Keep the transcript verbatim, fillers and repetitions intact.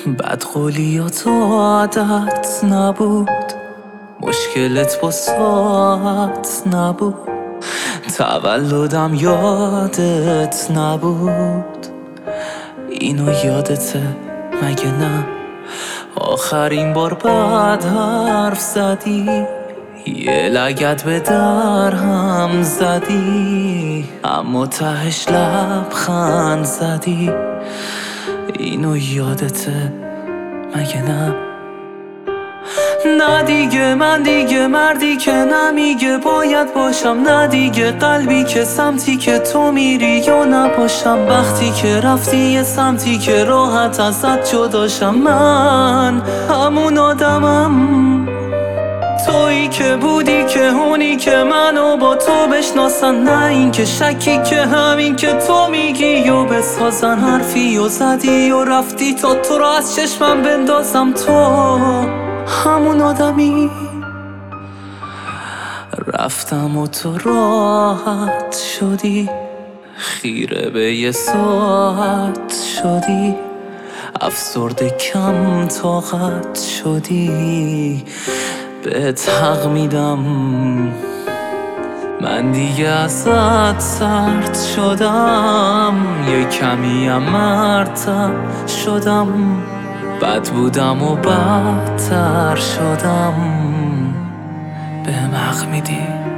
بدقولیات عادت نبود، مشکلت با ساعت نبود، تولدم یادت نبود. اینو یادته مگه نه؟ آخرین بار بعد حرف زدی، یه لگد به در هم زدی، اما تهش لبخند زدی. اینو یادته مگه نه؟ نه دیگه من دیگه مردی که نمیگه باید باشم، نه دیگه قلبی که سمتی که تو میری یا نباشم. وقتی که رفتی یه سمتی که راحت ازت جداشم، من همون آدمم، تویی که بودی که اونی که منو با تو بشناسن، نه این که شکی که همین که تو میگی و بسازن. حرفی و زدی و رفتی تا تو رو از چشمم بندازم، تو همون آدمی. رفتم و تو راحت شدی، خیره به یه ساعت شدی، افسرده کم طاقت شدی. بهت حق میدم من دیگه ازت سرد شدم، یه کمیم مرتب شدم، بد بودم و بدتر شدم. بهم حق میدی؟